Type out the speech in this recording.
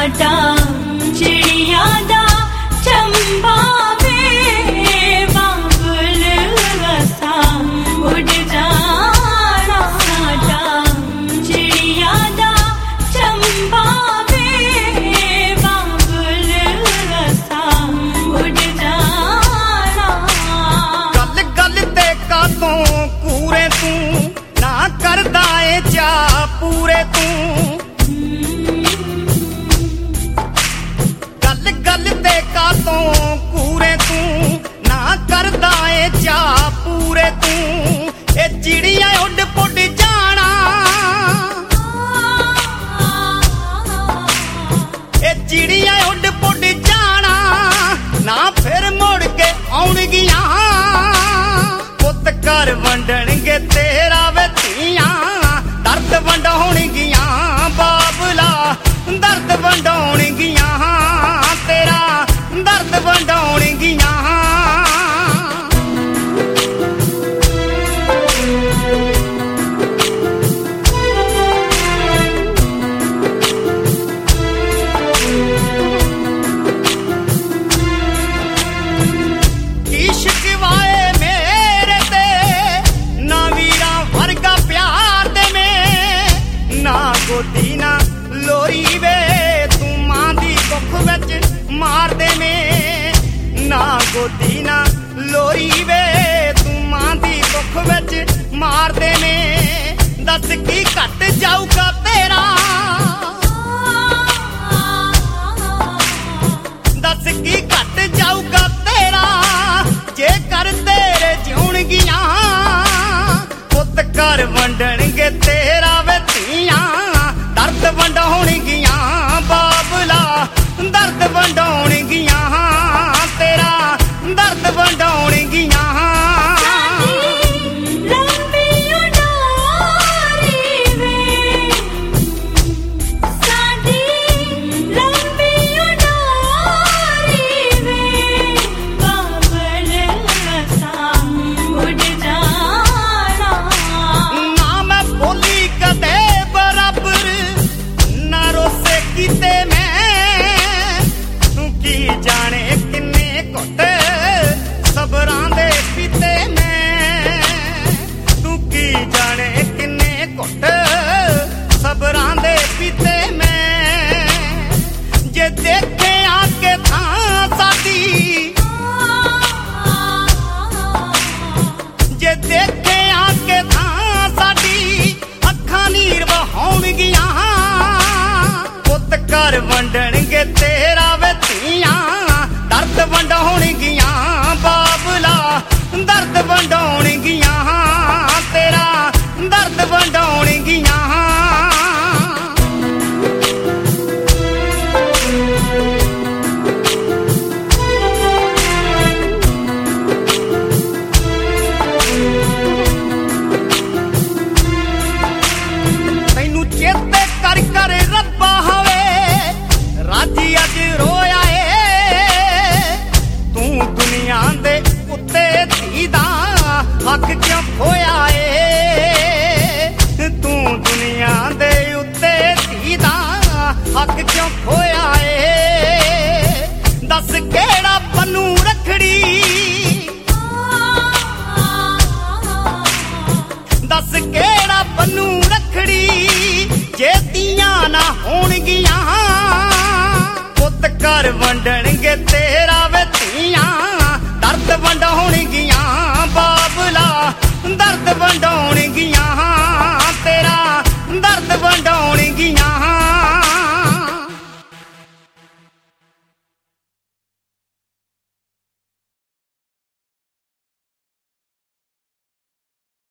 ਨਾਟਾ ਚਿੜੀਆਂ ਦਾ ਚੰਬਾ ਵੇ ਬਾਬਲ ਵਸਾ ਉੱਡ ਜਾਣਾ ਨਾਟਾ ਚਿੜੀਆਂ ਦਾ ਚੰਬਾ ਵੇ ਬਾਬਲ ਵਸਾ ਉੱਡ ਜਾਣਾ ਗੱਲ ਗੱਲ ਤੇ ਕਾਤੋਂ ਕੂਰੇ ਤੂੰ ਨਾ ਕਰਦਾ ਏ ਚਾ ਪੂਰੇ ਤੂੰ ਗੱਲ ਗੱਲ ਤੇ ਕਾਤੋਂ ਕੂਰੇ ਤੂੰ ਨਾ ਕਰਦਾ ਏ ਚਾ ਪੂਰੇ ਤੂੰ ਇਹ ਚਿੜੀਆਂ ਉੱਡ ਪੁੱਡ ਜਾਣਾ ਇਹ ਚਿੜੀਆਂ ਉੱਡ ਪੁੱਡ ਜਾਣਾ ਨਾ ਫਿਰ ਮੁੜ ਕੇ ਆਉਣਗੀਆਂ ਪੁੱਤ ਘਰ ਵੰਡਣਗੇ ਤੇਰਾ ਵੇ ਧੀਆਂ ਦਰਦ ਵੰਡਾਉਣਗੀਆਂ ਬਾਬਲਾ ਦਰਦ ਵੰਡਾਉਣਗੀਆਂ ਤੇਰਾ ਦਰਦ ਵੰਡਾਉਣਗੀਆਂ ਇਸ਼ਕ ਵਾਏ ਮੇਰੇ ਤੇ ਨਾ ਵੀਰਾਂ ਵਰਗਾ ਪਿਆਰ ਦੇ ਮੇ ਨਾ ਗੋਦੀ ਨਾ ਲੋਰੀ ਵੇ ਤੂੰ ਮਾਂ ਦੀ ਕੁੱਖ ਵਿੱਚ ਮਾਰ ਦੇ ਮੇ ਨਾ ਗੋਦੀ ਨਾ ਲੋਰੀ ਵੇ ਤੂੰ ਮਾਂ ਦੀ ਕੁੱਖ ਵਿੱਚ ਮਾਰ ਦੇ ਮੇ ਦੱਸ ਕੀ ਘਟ ਜਾਊਗਾ ਤੇਰਾ ਦੱਸ ਕੀ ਘਟ ਜਾਊਗਾ ਤੇਰਾ ਜੇਕਰ ਤੇਰੇ ਜਿਉਣਗੀਆਂ ਪੁੱਤ ਘਰ ਵੰਡਣਗੇ ਤੇਰਾ ਵੇ ਧੀਆਂ ਦਰਦ ਵੰਡਾਉਣਗੀਆਂ ਬਾਬਲਾ ਦਰਦ ਵੰਡਾਉਣਗੀਆਂ ਤੇਰਾ ਦਰਦ ਵੰਡਾਉਣਗੀਆਂ ਕੀਤੇ ਮੈਂ ਤੂੰ ਕੀ ਜਾਣੇ ਕਿੰਨੇ ਘੁੱਟ ਸਬਰਾਂ ਦੇ ਪੀਤੇ ਮੈਂ ਤੂੰ ਕੀ ਜਾਣੇ ਕਿੰਨੇ ਘੁੱਟ ਸਬਰਾਂ ਦੇ ਪੀਤੇ ਮੈਂ ਜੇ ਦੇਖੇ ਆ ਕੇ ਥਾਂ ਸਾਡੀ ਜੇ ਦੇਖੇ ਆ ਕੇ ਥਾਂ ਸਾਡੀ ਅੱਖਾਂ ਨੀਰ ਵਹਾਉਣਗੀਆਂ ਘਰ ਵੰਡਣਗੇ ਤੇਰਾ ਵੇ ਧੀਆਂ ਦਰਦ ਵੰਡਾਉਣਗੀਆਂ ਬਾਬਲਾ ਦਰਦ ਵੰਡਾਉਣਗੀਆਂ ਤੇਰਾ ਦਰਦ ਵੰਡਾਉਣਗੀਆਂ ਤੈਨੂੰ ਚੇਤੇ ਕਰ ਕਰ ਰੱਬਾ ਰਾਜੀ ਅੱਜ ਰੋਇਆ ਏ ਤੂੰ ਦੁਨੀਆ ਦੇ ਉੱਤੇ ਧੀ ਦਾ ਹੱਕ ਕਿਉਂ ਖੋਇਆ ਏ ਤੂੰ ਦੁਨੀਆ ਦੇ ਉੱਤੇ ਧੀ ਦਾ ਹੱਕ ਕਿਉਂ ਖੋਇਆ ਏ ਦੱਸ ਕਿਹੜਾ ਬੰਨੂ ਰੱਖੜੀ ਦੱਸ ਕਿਹੜਾ ਬੰਨੂ ਰੱਖੜੀ ਜੇ ਧੀਆਂ ਨਾ ਹੋਣਗੀਆਂ ਪੁੱਤ ਘਰ ਵੰਡਣਗੇ ਤੇਰਾ